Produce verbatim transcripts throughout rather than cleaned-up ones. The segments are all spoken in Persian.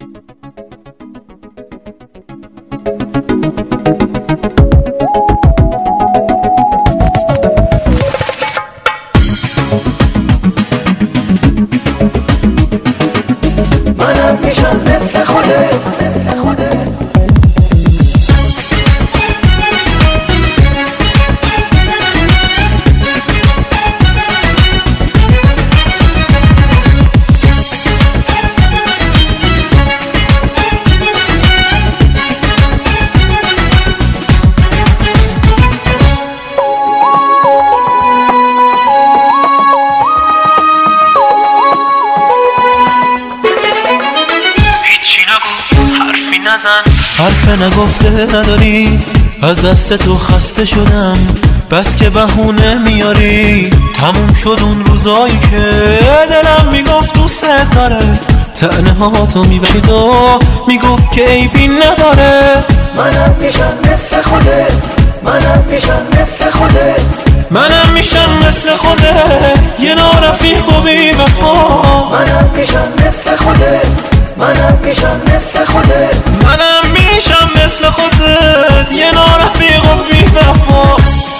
منم میشم مثل خودت مثل خودت حرف نگفته نداری، از دست تو خسته شدم، بس که بهونه میاری. تموم شد اون روزایی که دلم میگفت دوست داره، طعنه ها تو میبرید و میگفت که عیبی نداره. منم میشم مثل خودت، منم میشم مثل خودت، منم میشم مثل خودت، یه نارفیق و بی وفا. منم میشم مثل خودت، منم میشم مثل خودت، منم میشم مثل خودت، یه نارفیق و بی وفا.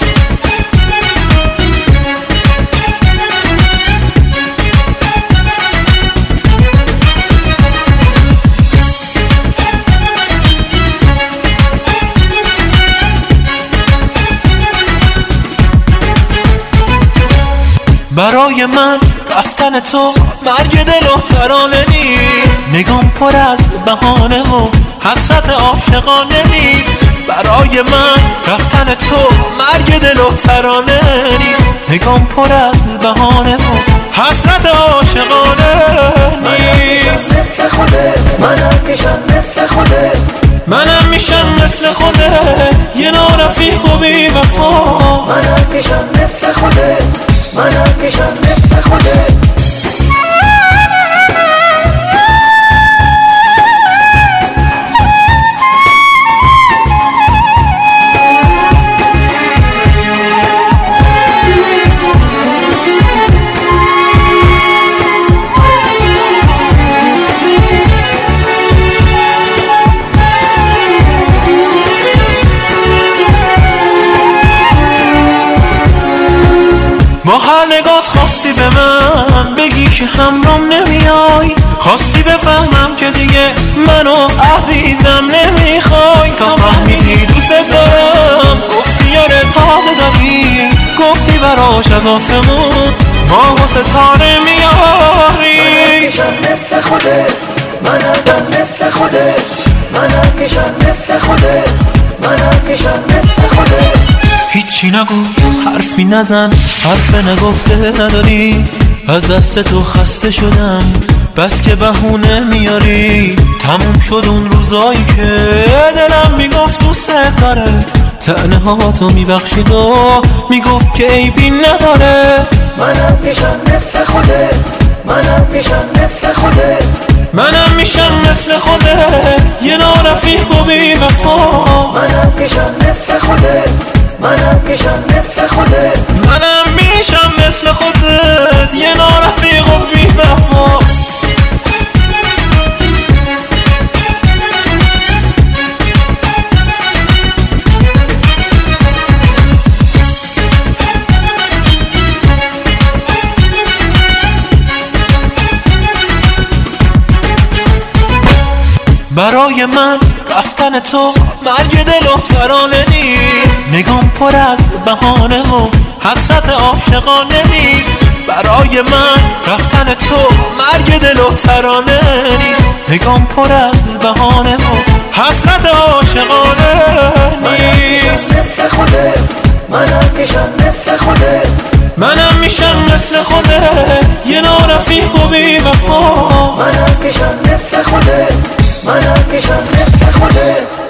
برای من رفتن تو مرگ دل و ترانه نیست، نگام پر از بهانه و حسرت عاشقانه نیست. برای من رفتن تو مرگ دل و ترانه نیست، نگام پر از بهانه و حسرت عاشقانه نیست. منم مثل خودت، منم میشم مثل خودت، منم میشم مثل خودت، یه نارفیق و بی وفا. منم میشم مثل خودت، منم میشم مثل خودت. با هر نگات خواستی به من بگی که همرام نمیای، خواستی بفهمم که دیگه منو عزیزم نمیخوای. تا فهمیدی دوست دارم گفتی یاره تازه داری، گفتی براش از آسمون ماه و ستاره میاری. منم میشم مثل خودت، منم مثل خودت، منم میشم مثل خودت، منم میشم مثل خودت. هیچی نگو، حرفی نزن، حرف نگفته نداری، از دست تو خسته شدم، بس که بهونه میاری. تموم شد اون روزایی که دلم میگفت دوست داره، طعنه ها تو میبخشید و میگفت که عیبی نداره. منم میشم مثل خودت، منم میشم مثل خودت، منم میشم مثل خودت، یه نارفیق و بی وفا. منم میشم مثل خودت، منم میشم مثل خودت، منم میشم مثل خودت، یه نارفیق و بی وفا. برای من رفتن تو مرگ دل و ترانه نیست، نگام پر از بهانه و حسرت عاشقانه نیست. برای من رفتن تو مرگ دل و ترانه نیست، نگام پر از بهانه و حسرت عاشقانه نیست. منم مثل خودت، منم میشم مثل خودت، منم میشم مثل خودت، یه نارفیق و بی وفا. منم میشم مثل خودت، منم میشم مثل خودت.